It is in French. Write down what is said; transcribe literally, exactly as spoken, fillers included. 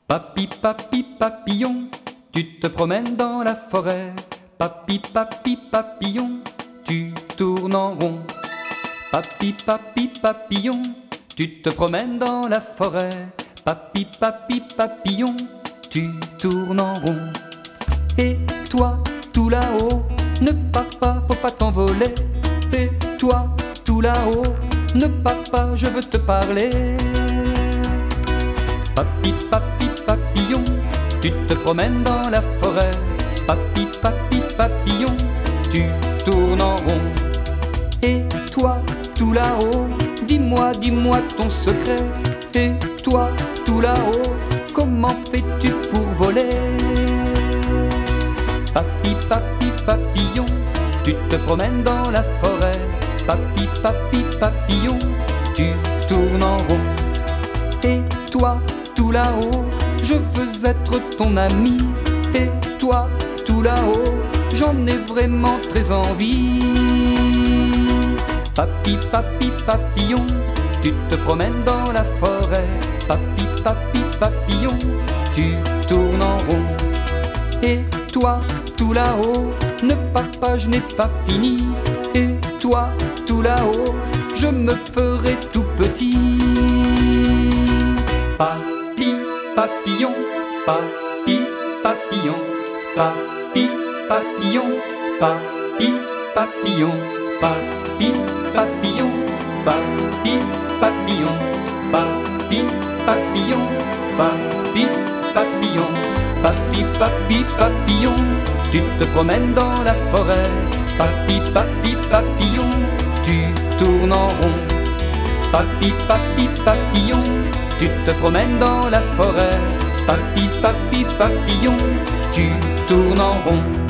Papi, papi, papillon, tu te promènes dans la forêt. Papi, papi, papillon, tu tournes en rond. Papi, papi, papillon, tu te promènes dans la forêt. Papi, papi, papillon, tu tournes en rond. Et toi, tout là-haut, ne pars pas, faut pas t'envoler. Et toi, tout là-haut, ne pars pas, je veux te parler. Papi, papi, papillon, tu te promènes dans la forêt. Papi, papi, papillon, tu tournes en rond. Et toi, tout là-haut, dis-moi, dis-moi ton secret. Et toi, tout là-haut, comment fais-tu pour voler? Papi, papi, papillon, tu te promènes dans la forêt. Papi, papi, papillon, tu tournes en rond. Et toi, tout là-haut, je veux être ton ami. Et toi, tout là-haut, j'en ai vraiment très envie. Papi, papi, papillon, tu te promènes dans la forêt. Papi, papi, papillon, tu tournes en rond. Et toi, tout là-haut, ne pars pas, je n'ai pas fini. Et toi, tout là-haut, je me ferai tout petit. Papi, papillon, papi, papillon, papi, papillon, papi, papillon, papi, papillon, papi, papillon, papi, papillon, papi, papillon, papi, papi, papillon, tu te promènes dans la forêt. Papi, papi, papillon, tu tournes en rond. Papi, papi, papillon, tu te promènes dans la forêt. Papi, papi, papillon, tu tournes en rond.